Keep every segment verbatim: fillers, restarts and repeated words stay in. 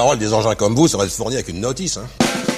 parole des engins comme vous seraient fournis avec une notice, hein.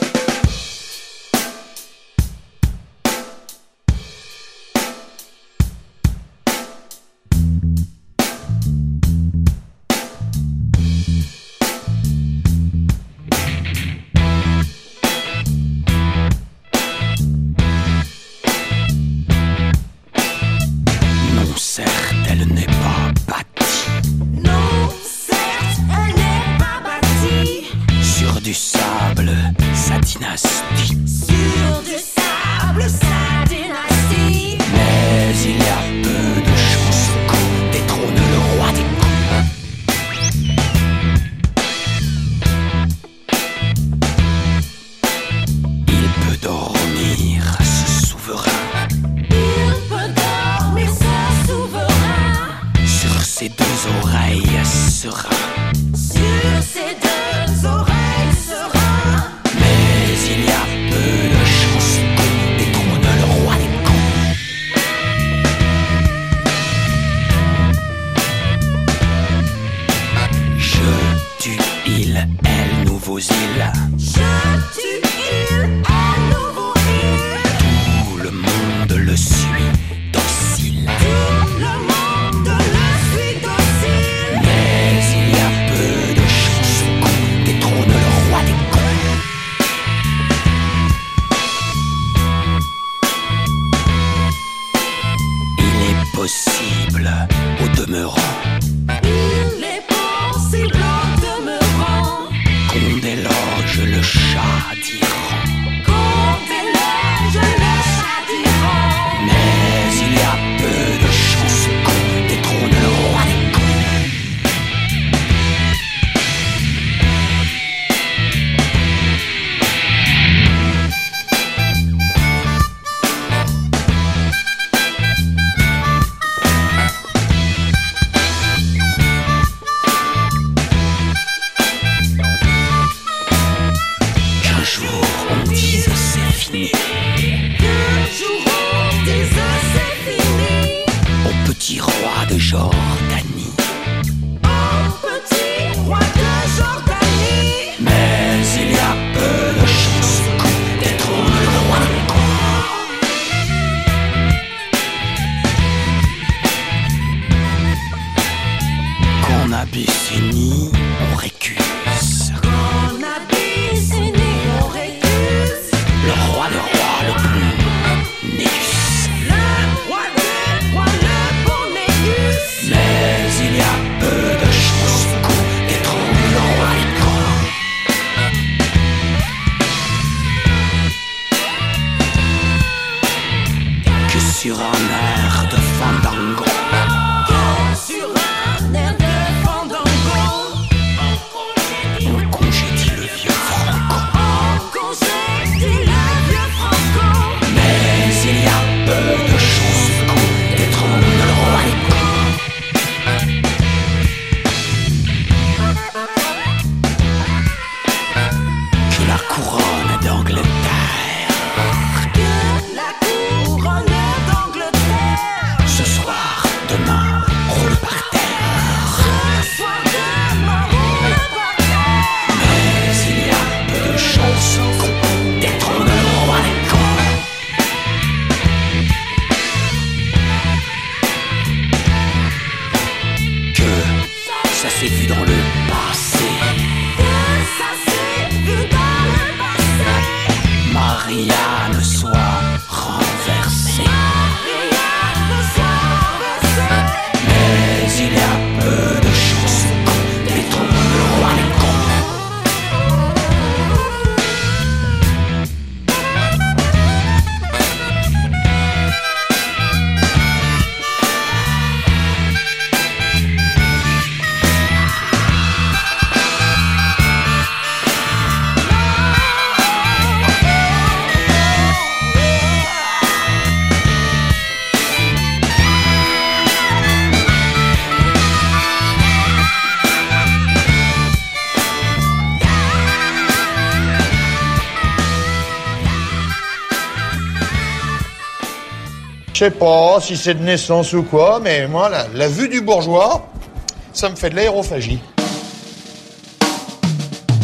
Je sais pas si c'est de naissance ou quoi, mais moi, la, la vue du bourgeois, ça me fait de l'aérophagie.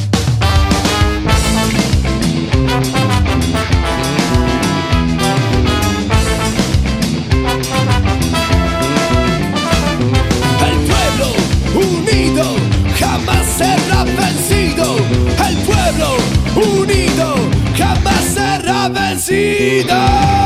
vencido.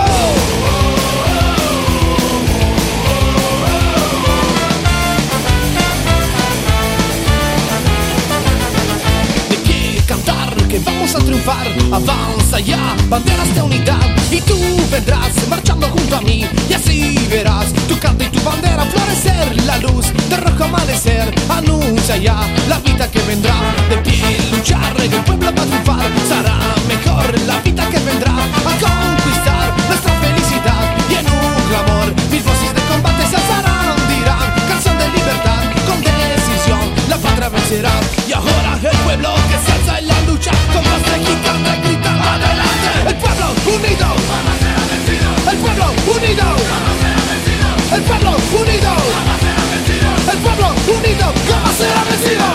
Que vamos a triunfar, avanza ya, banderas de unidad, y tú vendrás marchando junto a mí, y así verás tu canto y tu bandera florecer, la luz de rojo amanecer, anuncia ya la vida que vendrá, de pie luchar, el pueblo va a triunfar, será mejor la vida que vendrá, a conquistar nuestra felicidad, y en un clamor, mil voces de combate se alzarán, dirán, canción de libertad, con decisión, la patria vencerá, y ahora el pueblo que se alza en la lucha, con voz de gigante gritando adelante. El pueblo unido, el pueblo unido, el pueblo unido, el pueblo unido, jamás será vencido.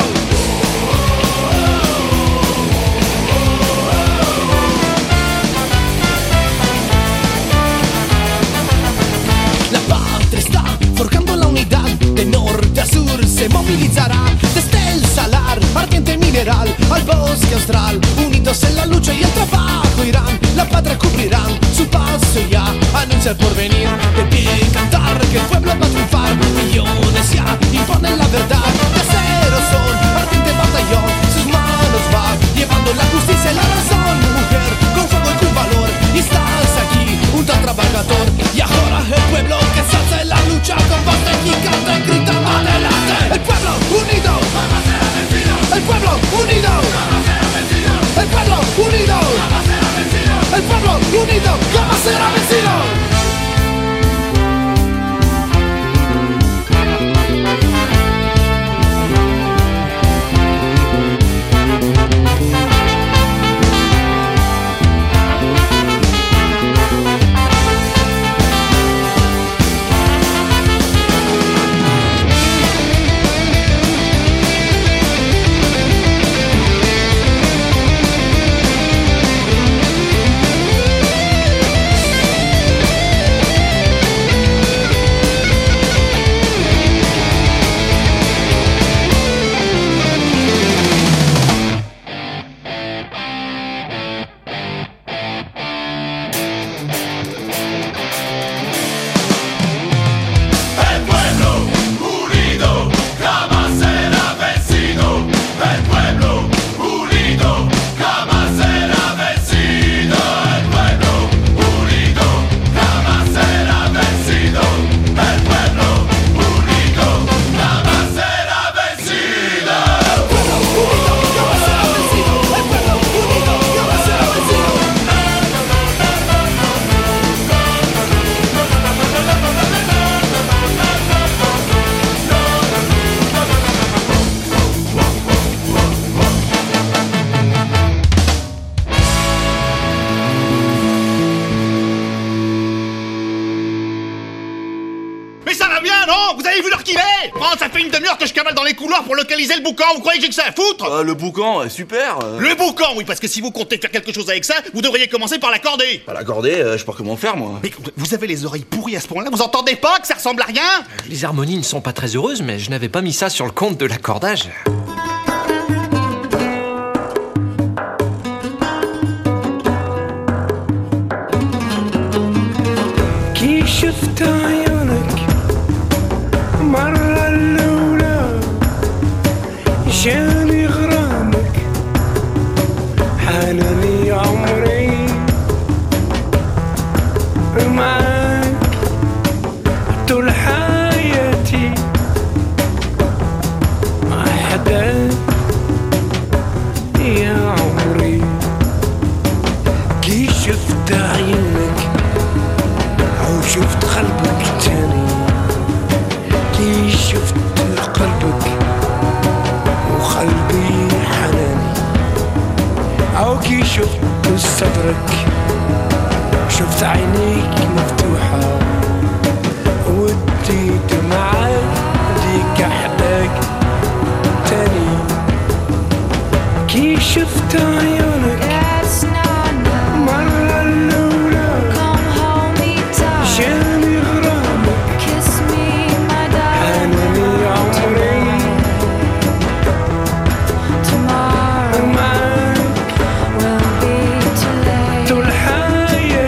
La patria está forjando la unidad, de norte a sur se movilizará, desde el salar, ardiente mineral, al bosque austral, unidos en la lucha y el trabajo irán, la patria cubrirán, su paso ya anuncia el porvenir, de pie cantar que el pueblo va a triunfar, millones ya imponen la verdad, de acero son, ardiente batallón, sus manos va llevando la justicia y la razón, mujer, con fuego y con valor, y estás aquí, un tal trabajador, y ahora el pueblo que se hace la lucha, con voz de gigante gritando adelante, el pueblo unido, el pueblo unido, el pueblo unido, el pueblo unido, jamás será vencido. Pour localiser le boucan, vous croyez que j'ai que ça à foutre? euh, Le boucan, euh, super euh... Le boucan, oui, parce que si vous comptez faire quelque chose avec ça, vous devriez commencer par l'accorder. Bah l'accorder, euh, je sais pas comment faire, moi. Mais vous avez les oreilles pourries à ce point-là, vous entendez pas que ça ressemble à rien? Les harmonies ne sont pas très heureuses, mais je n'avais pas mis ça sur le compte de l'accordage. كي شفت عيونك مرة الأولى جاني غرامك حالني عمري معاك طول حياتي مع حدا يا عمري كي شفت عيونك أو شفت قلبك تاني كي شفت قلبك وقلبي حناني أو كي شفت صدرك شفت عينيك مفتوحة ودي دمعك ديك أحلاك تاني كي شفت عيونك مرة الأولى جاني غرامك حناني عمري معاك طول حياتي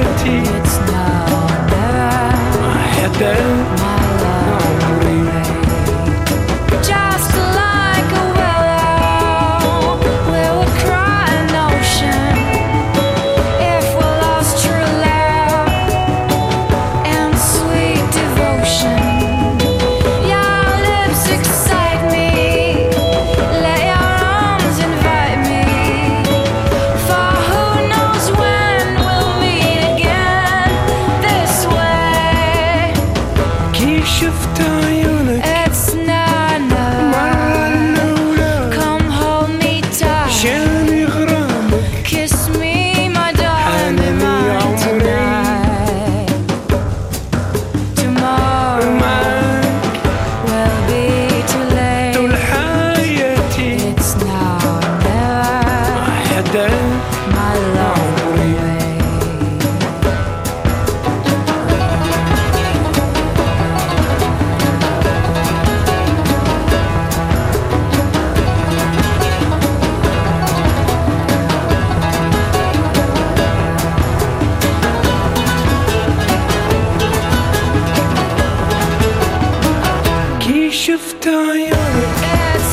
شفت عيونك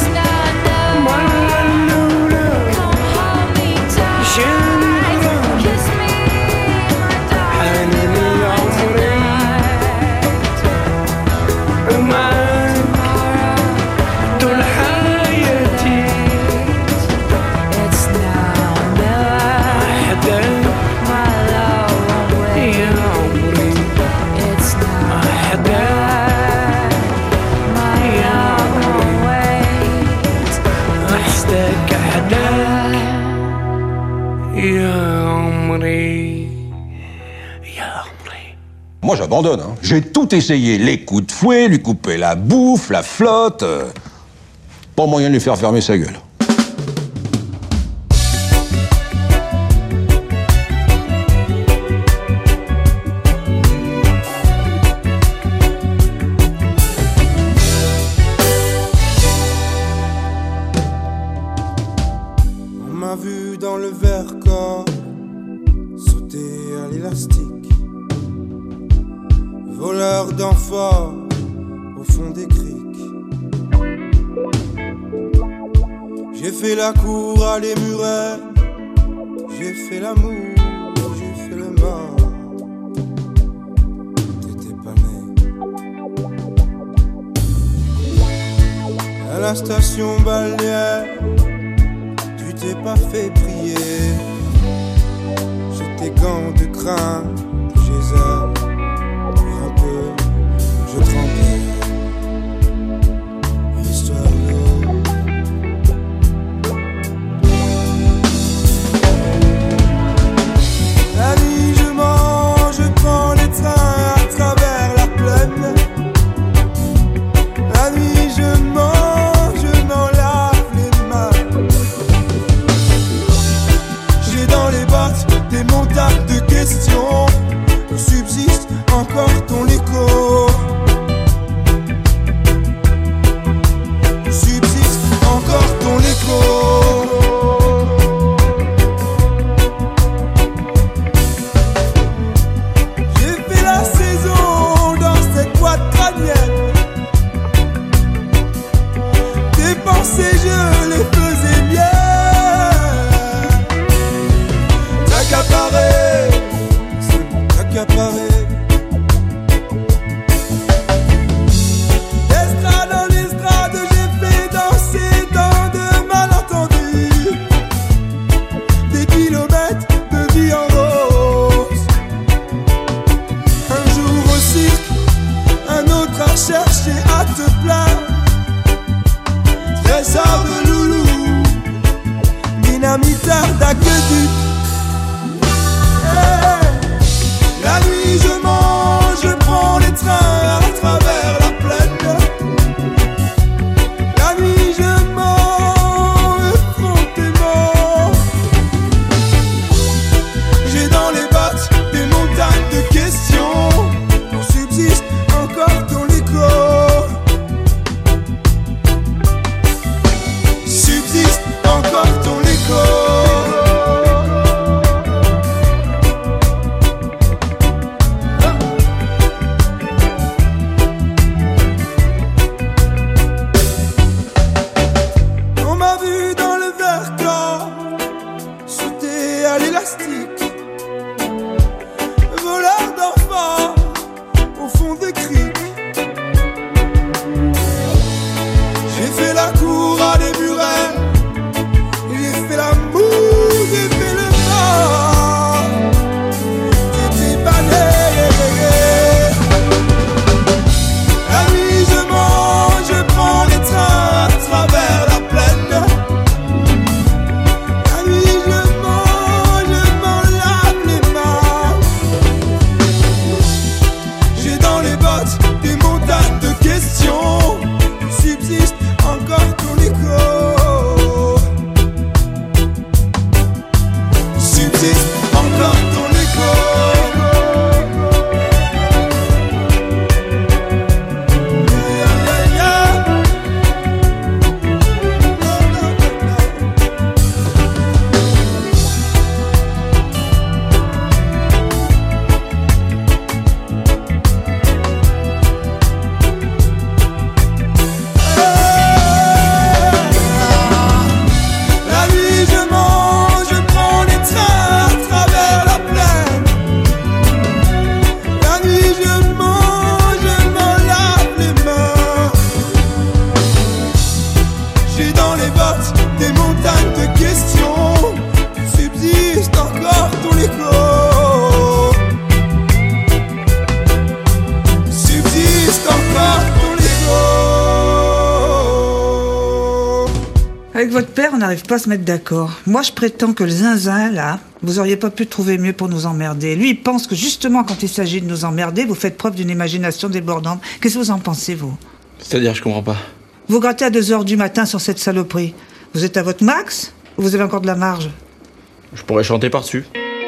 مرة الأولى جاني غرامك حنين العمري ومعاك طول حياتي وحدك يا عمري وحدك Moi j'abandonne, hein. J'ai tout essayé, les coups de fouet, lui couper la bouffe, la flotte. euh, Pas moyen de lui faire fermer sa gueule. On m'a vu dans le verre-corps sauter à l'élastique. Voleur d'enfants au fond des criques. J'ai fait la cour à les murets. J'ai fait l'amour, j'ai fait le mort. T'étais pas né. À la station balnéaire, tu t'es pas fait prier. J'ai tes gants de crin, de geyser. Je tremblais, histoire d'eau. La nuit je mange, je prends les trains à travers la plaine. La nuit je mange, je m'en lave les mains. J'ai dans les bottes des montagnes de questions. Où subsiste encore ton écho. Subsiste encore ton écho. J'ai fait la saison dans cette boîte crânienne. Tes pensées je les faisais miennes. T'accaparer, c'est bon, t'accaparer. Chercher à te plaire, trésor de loulou, dynamiteur d'aqueduc. Hey, la nuit je on n'arrive pas à se mettre d'accord. Moi, je prétends que le zinzin, là, vous auriez pas pu trouver mieux pour nous emmerder. Lui, il pense que justement, quand il s'agit de nous emmerder, vous faites preuve d'une imagination débordante. Qu'est-ce que vous en pensez, vous? C'est-à-dire, je comprends pas. Vous grattez à deux heures du matin sur cette saloperie. Vous êtes à votre max ou vous avez encore de la marge? Je pourrais chanter par-dessus.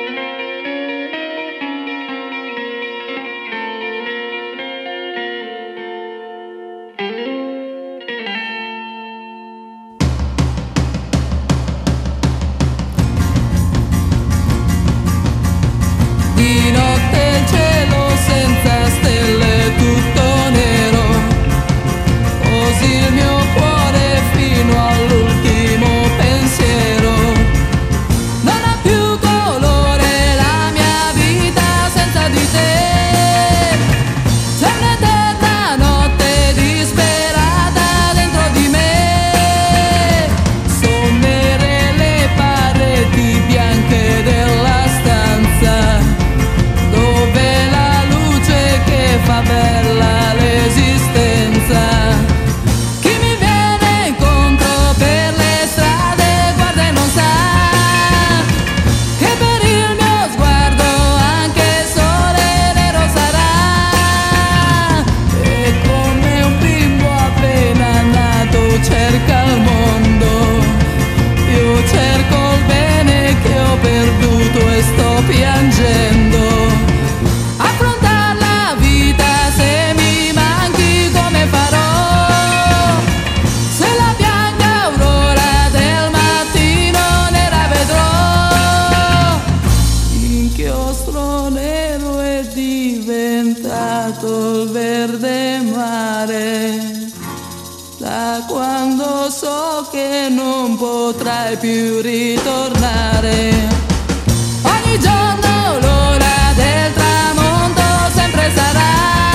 Di notte il cielo senza stelle tutto nero, così il mio cuore fino all'ultimo pensiero. Non ha più colore la mia vita senza di te. C'è un'eterna notte disperata dentro di me. Sono nere le pareti bianche della stanza, dove la luce che fa bella l'esistenza. Chi mi viene incontro per le strade guarda e non sa che per il mio sguardo anche il sole nero sarà. E come un bimbo appena nato cerca il mondo, io cerco il bene che ho perduto e sto piangendo. Affrontar la vita se mi manchi come farò? Se la bianca aurora del mattino nera vedrò. L'inchiostro nero è diventato il verde mare, da quando so che non potrai più ritornare. Ogni giorno l'ora del tramonto sempre sarà.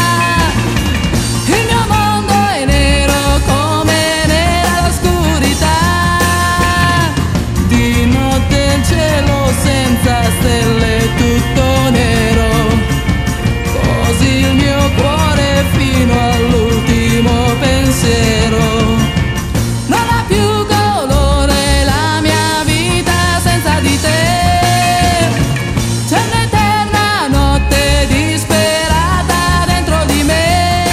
Il mio mondo è nero come nera l'oscurità. Di notte il cielo senza stelle tutto nero, così il mio cuore fino all'ultimo pensiero. Non ha più colore la mia vita senza di te. C'è un'eterna notte disperata dentro di me.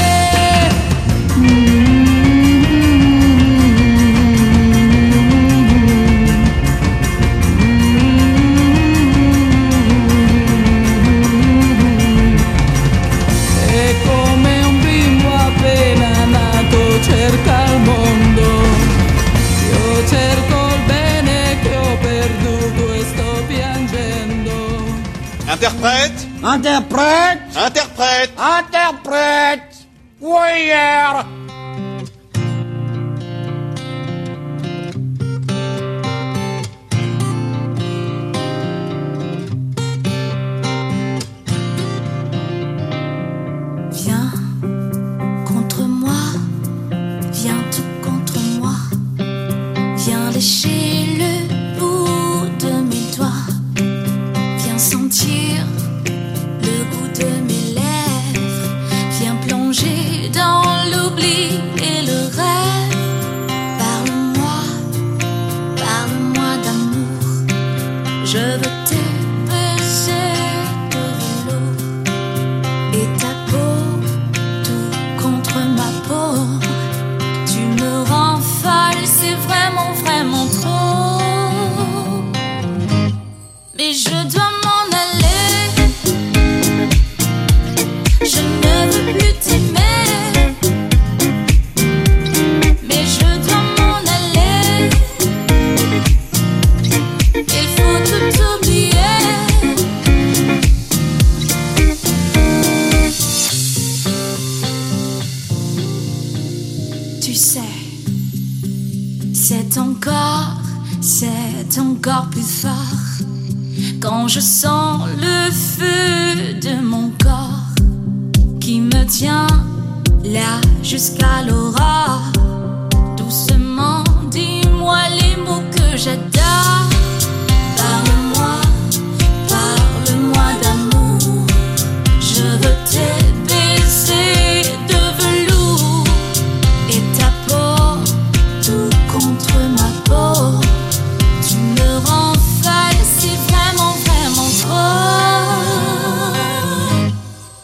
E come un bimbo appena nato cerca il mondo, io cerco il bene che ho perduto e sto piangendo. Interprète Interprète Interprète Interprète Warrior. Viens contre moi, viens tout contre moi, viens lécher le bout de mes doigts, viens sentir le goût de mes lèvres, viens plonger dans l'oubli et le rêve. Parle-moi, parle-moi d'amour, je veux te baiser de velours et ta peau tout contre ma peau. Tu me rends folle, c'est vraiment, vraiment trop. Mais je dois m'en aller, je ne veux plus t'aimer. Mais je dois m'en aller, il faut tout oublier. Tu sais, c'est encore, c'est encore plus fort quand je sens le feu de mon corps qui me tient là jusqu'à l'aurore. Doucement, dis-moi les mots que j'adore. Parle-moi, parle-moi d'amour, je veux te baiser de velours et ta peau tout contre ma peau.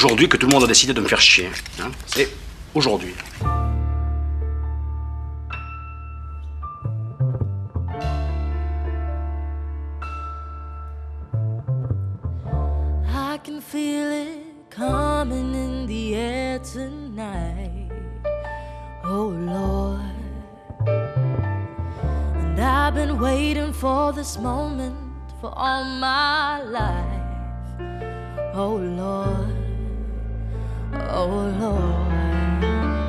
aujourd'hui que tout le monde a décidé de me faire chier. Hein. C'est aujourd'hui. I can feel it coming in the air tonight. Oh Lord. And I've been waiting for this moment for all my life. Oh Lord. Oh Lord.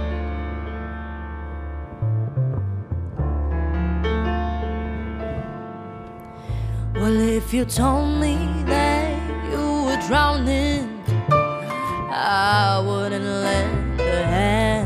Well, if you told me that you were drowning, I wouldn't lend a hand.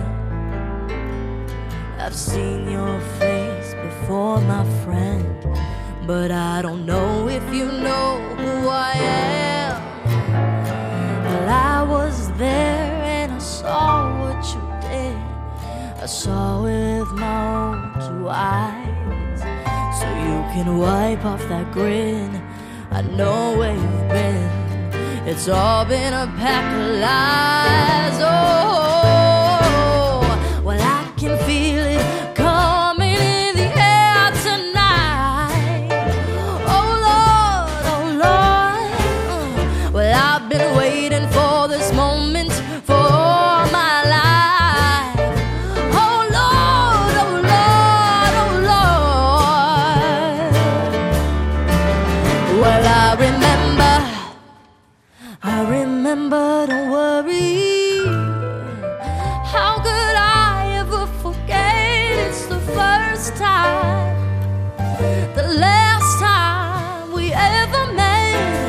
I've seen your face before, my friend, but I don't know if you know who I am. Well, I was there and I saw what you did. I saw with my own two eyes. So you can wipe off that grin. I know where you've been. It's all been a pack of lies. Oh, well, I can feel it coming in the air tonight. Oh Lord, oh Lord. Well, I've been waiting for this moment for all my life. Oh Lord, oh Lord, oh Lord. Well, I remember, I remember, don't worry. How could I ever forget? It's the first time, the last time we ever met.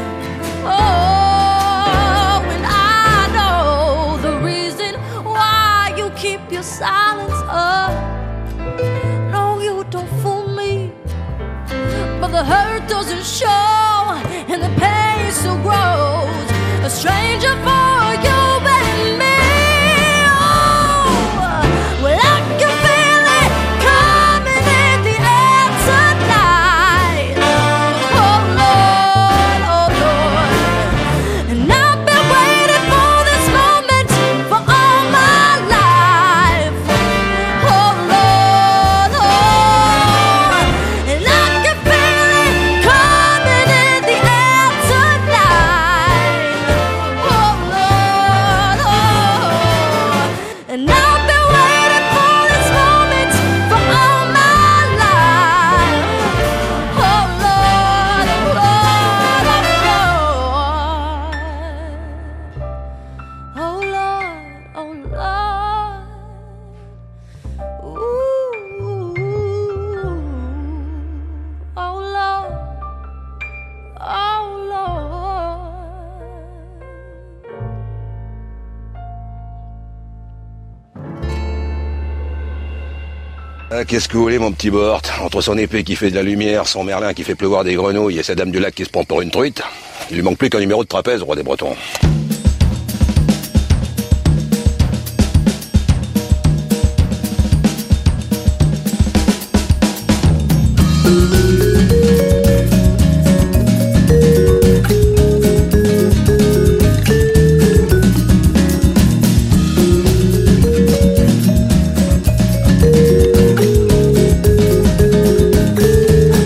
Oh, and I know the reason why you keep your silence up. No, you don't fool me, but the hurt doesn't show and the pain still grows. A stranger for you and me. Oh, well, I can feel it coming in the air tonight. Oh Lord, oh Lord. And I've been waiting for this moment for all my life. Oh Lord, oh. And I can feel it coming in the air tonight. And I've been waiting for this moment for all my life. Oh Lord, oh Lord, oh Lord. Oh Lord, oh Lord. Ooh, oh Lord, oh Lord. Ah, qu'est-ce que vous voulez, mon petit Bort? Entre son épée qui fait de la lumière, son Merlin qui fait pleuvoir des grenouilles et sa dame du lac qui se prend pour une truite, il lui manque plus qu'un numéro de trapèze au roi des Bretons.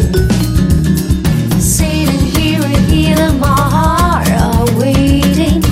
Sitting here in my heart, waiting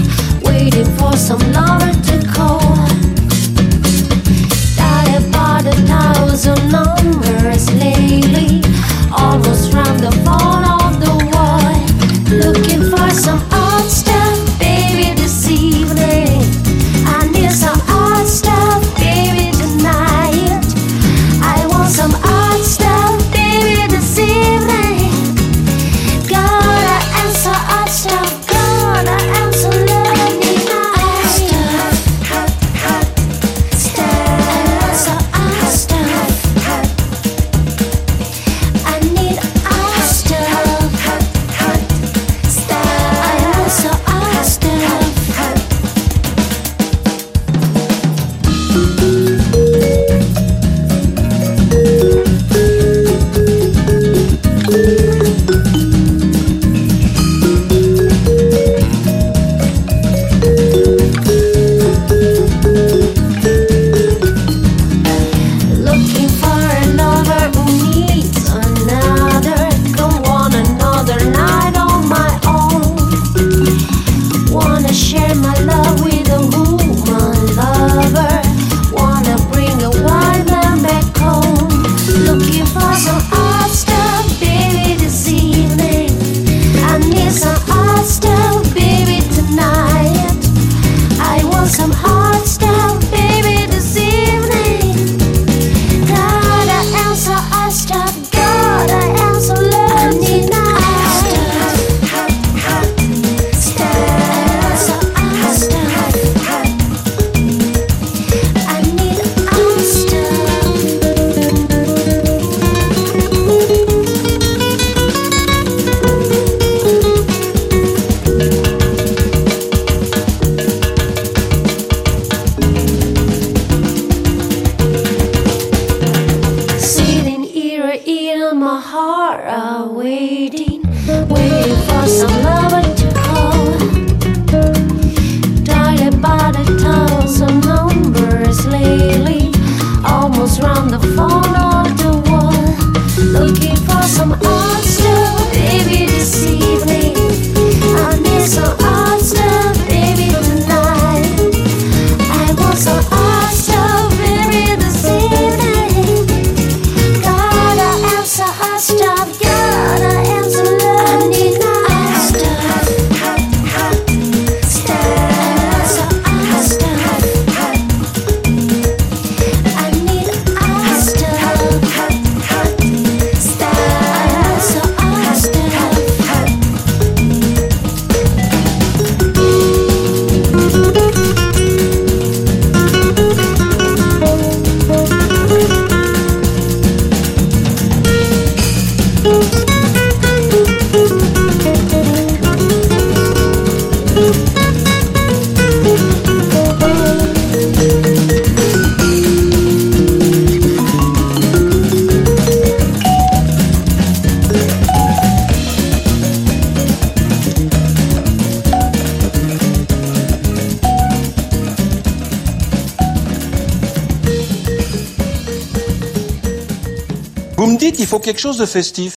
Vous me dites, il faut quelque chose de festif.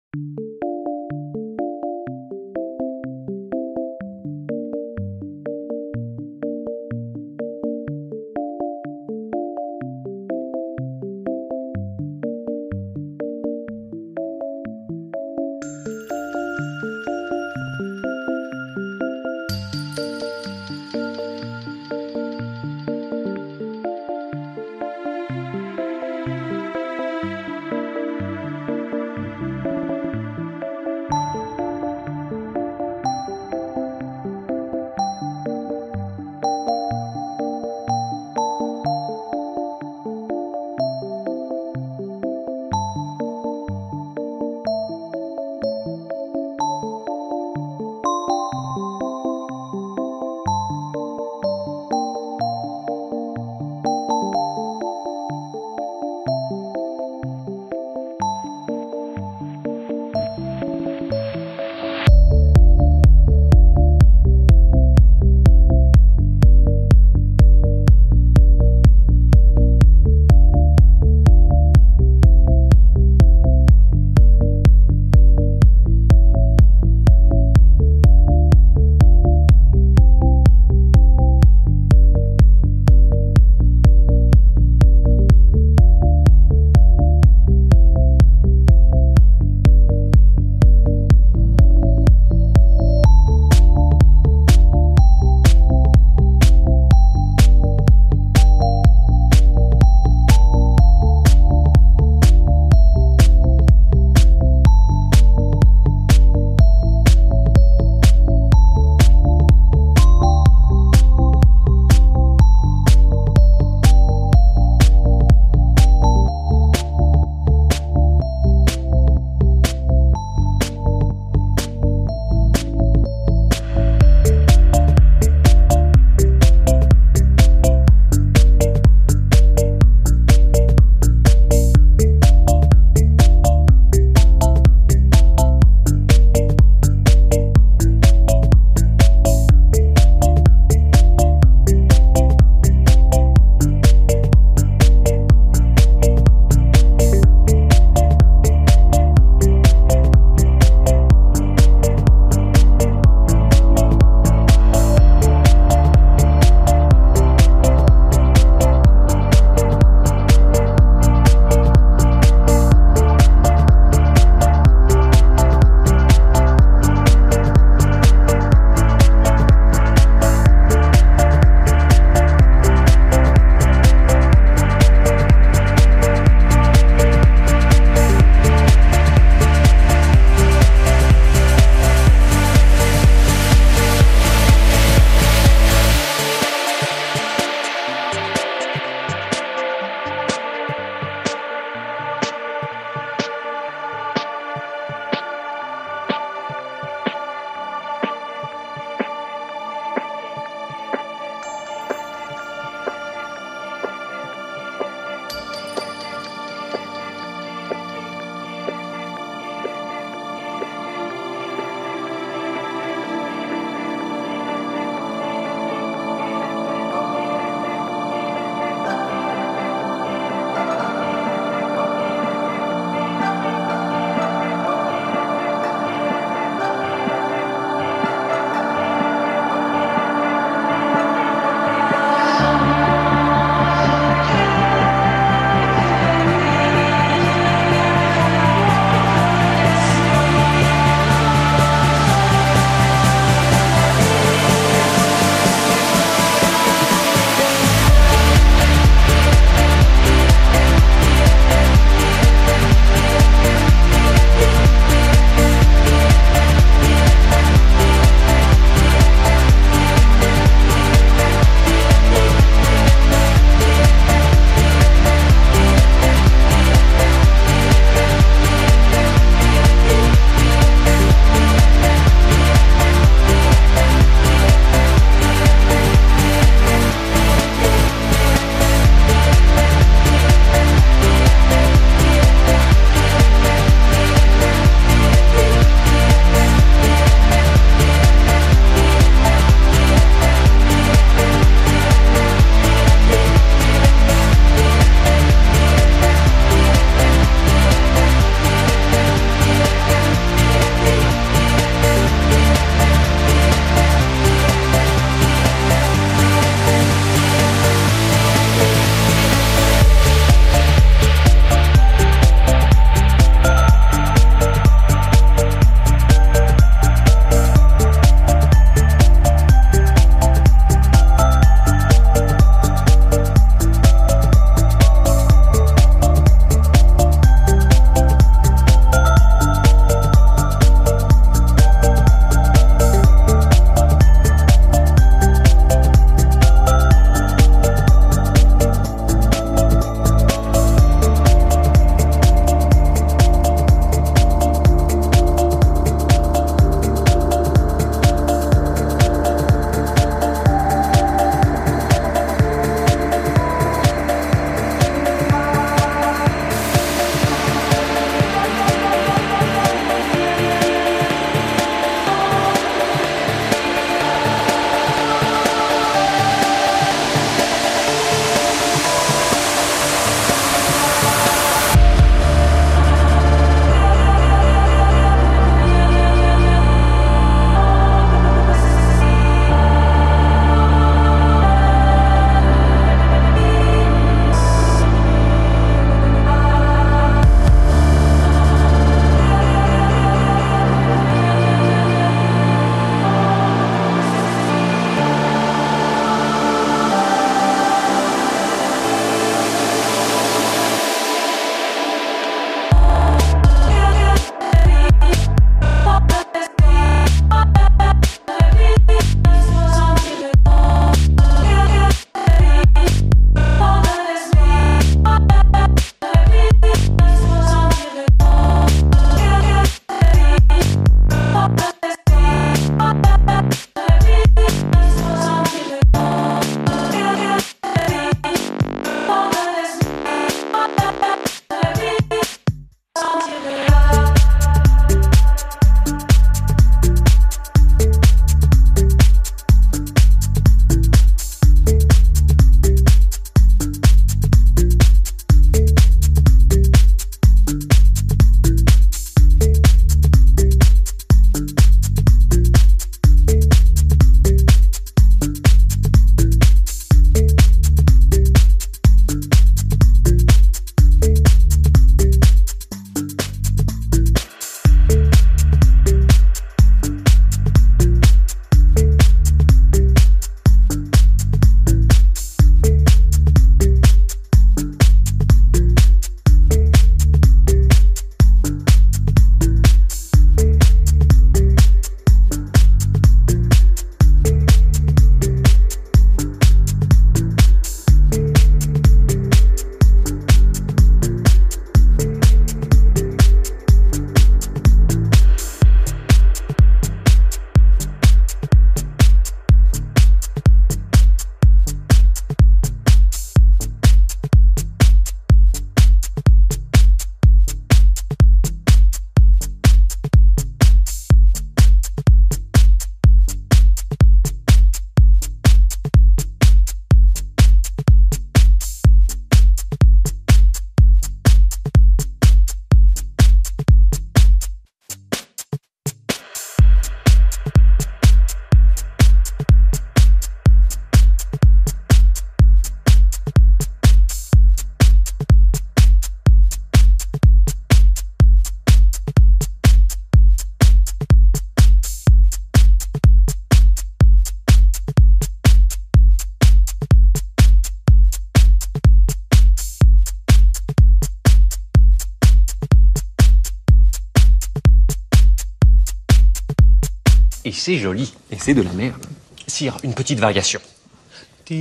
Et c'est joli. Et c'est de la merde. Sire, une petite variation. Oh,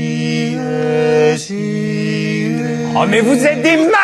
mais vous êtes des malades!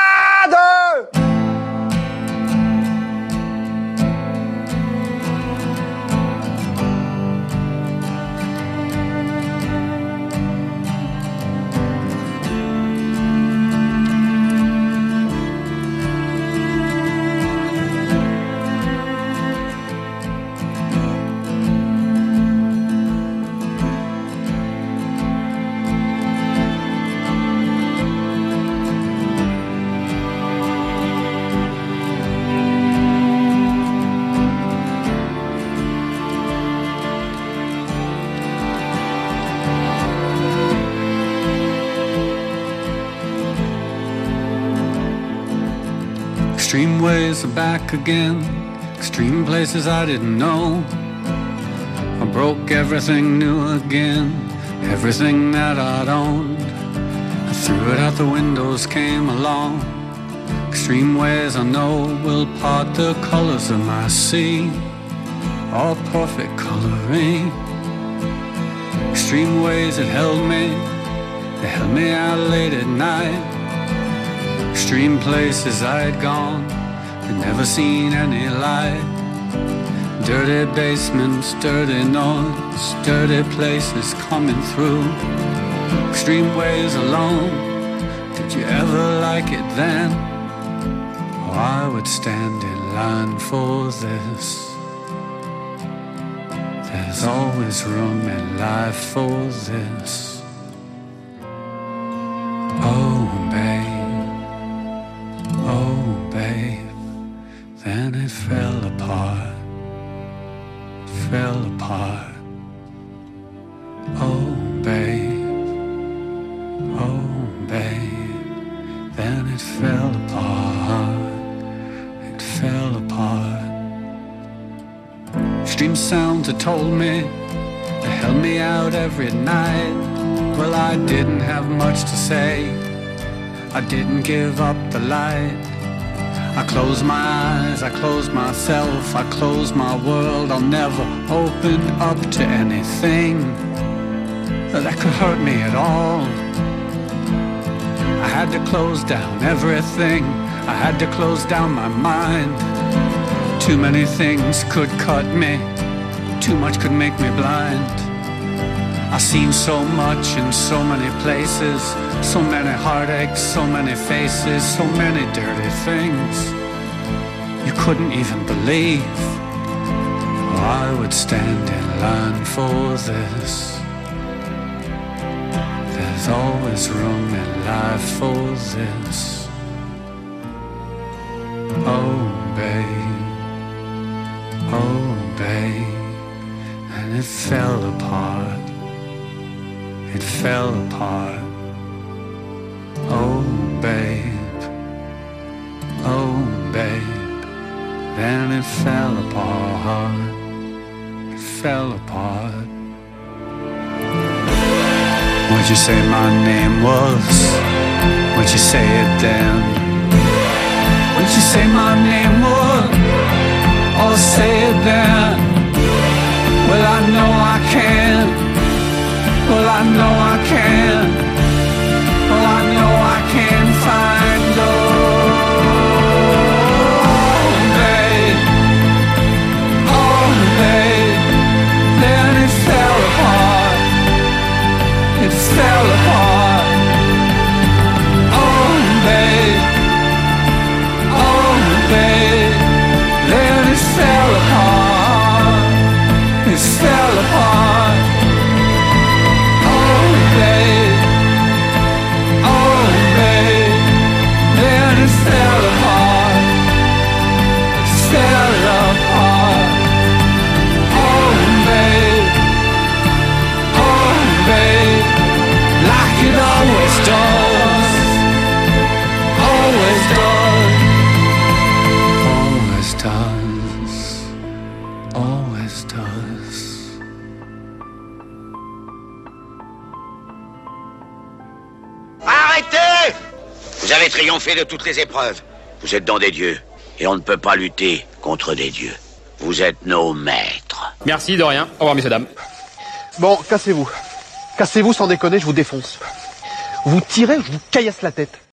Extreme ways are back again, extreme places I didn't know. I broke everything new again, everything that I'd owned. I threw it out the windows, came along. Extreme ways I know will part the colors of my sea, all perfect coloring. Extreme ways that held me, they held me out late at night. Extreme places I'd gone, had never seen any light. Dirty basements, dirty noise, dirty places coming through. Extreme ways alone, did you ever like it then? Oh, I would stand in line for this. There's always room in life for this. Oh, babe. Oh, babe, then it fell apart, fell apart. Oh, babe, oh, babe, then it fell apart, it fell apart. Extreme sounds that told me, they held me out every night. Well, I didn't have much to say, I didn't give up the light. I closed my eyes, I closed myself, I closed my world. I'll never open up to anything that could hurt me at all. I had to close down everything, I had to close down my mind. Too many things could cut me, too much could make me blind. I've seen so much in so many places, so many heartaches, so many faces, so many dirty things you couldn't even believe. Oh, I would stand in line for this. There's always room in life for this. Oh, babe, oh, babe, and it fell apart. It fell apart. Oh, babe, oh, babe, then it fell apart. It fell apart. What'd you say my name was? What'd you say it then? What'd you say my name was? Or say it then? Well, I know I can. Well, I know I can. Well, I know I can find oh, babe, oh, babe. Then it fell apart. It fell apart. Oh, babe, oh, babe. Then it fell apart. It fell apart. Vous avez triomphé de toutes les épreuves. Vous êtes dans des dieux, et on ne peut pas lutter contre des dieux. Vous êtes nos maîtres. Merci, de rien. Au revoir, messieurs, dames. Bon, cassez-vous. Cassez-vous sans déconner, je vous défonce. Vous tirez, je vous caillasse la tête.